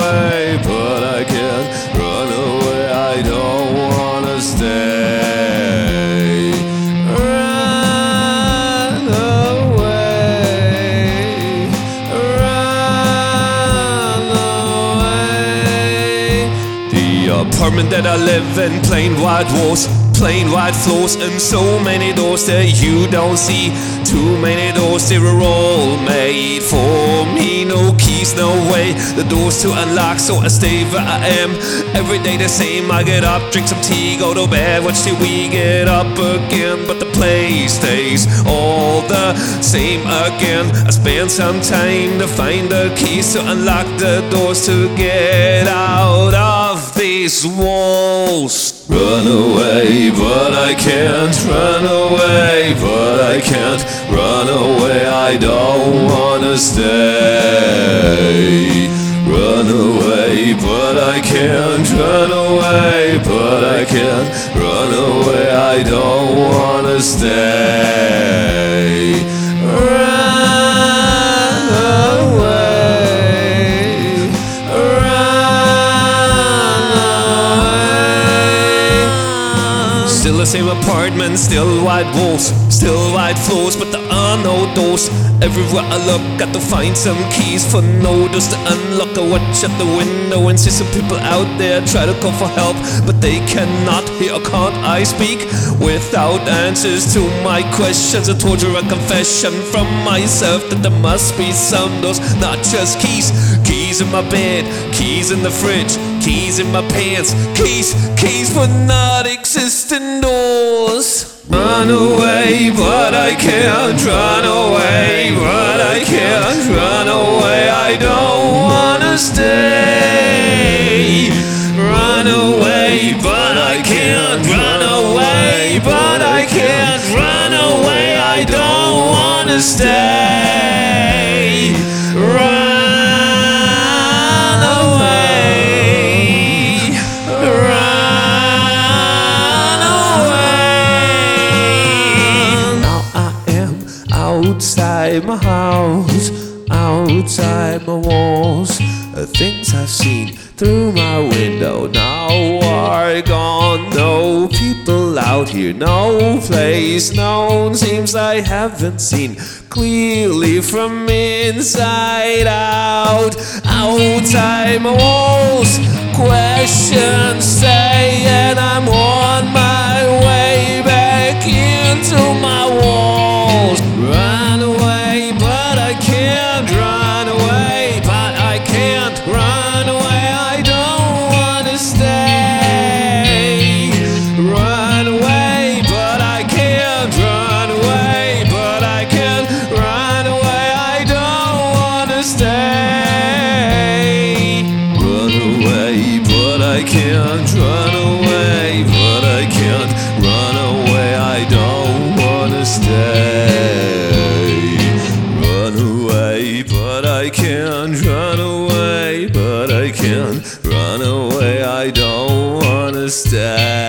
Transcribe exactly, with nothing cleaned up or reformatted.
away, but I can't run away. I don't wanna stay. Run away, run away. The apartment that I live in, plain white walls, plain white floors, and so many doors that you don't see. Too many doors, they were all made for me. No keys, no way, the doors to unlock, so I stay where I am. Every day the same, I get up, drink some tea, go to bed, watch till we get up again. But the place stays all the same again. I spend some time to find the keys to unlock the doors, to get out of these walls. Run away, but I can't run away, but I can't run away. I don't wanna stay. Run away, but I can't run away, but I can't run away. I don't wanna stay. Run away, run away. Still the same apartment, still white walls, still white floors, but there are no doors. Everywhere I look, got to find some keys for no doors to unlock. I watch out the window and see some people out there try to call for help, but they cannot hear or can't I speak without answers to my questions. A torture, a confession from myself that there must be some doors, not just keys. Keys in my bed, keys in the fridge, keys in my pants, keys, keys for not existing doors. Run away, but I can't run away, but I can't run away. I don't wanna stay. Run away, but I can't run away, but I can't run away. I don't wanna stay. Run outside my house, outside my walls. The things I've seen through my window now are gone. No people out here, no place known. Seems I haven't seen clearly from inside out. Outside my walls, questions say, and I'm on my way back into my walls. Run away, but I can't run away, but I can't run away. I don't wanna stay. Run away, but I can't run away, but I can't run away. I don't wanna stay. Run away, but I can't run away, but I can't run away. I don't wanna stay. But I can't run away, but I can't run away. I don't wanna stay.